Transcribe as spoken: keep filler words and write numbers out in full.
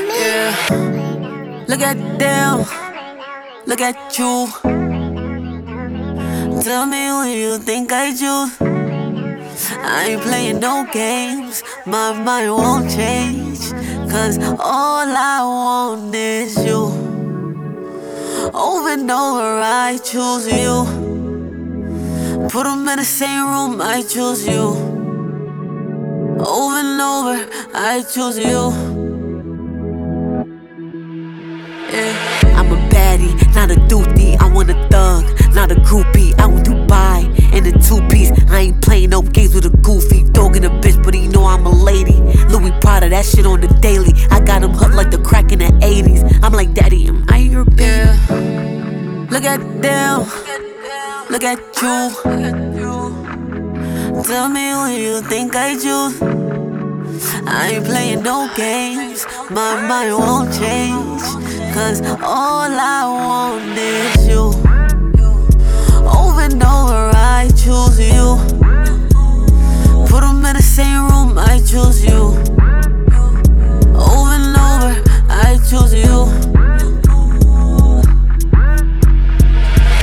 Yeah. Look at them, look at you. Tell me who you think I choose. I ain't playing no games, my mind won't change. Cause all I want is you. Over and over I choose you. Put them in the same room, I choose you. Over and over I choose you. Yeah. I'm a baddie, not a doofy. I want a thug, not a groupie. I want Dubai in a two-piece. I ain't playing no games with a goofy dog in a bitch, but he know I'm a lady. Louis Prada, that shit on the daily. I got him hooked like the crack in the eighties. I'm like, daddy, am I your baby? Yeah. Look at them, look at you. Tell me who you think I choose. I ain't playing no games, my mind won't change. Cause all I want is you. Over and over I choose you. Put them in the same room, I choose you.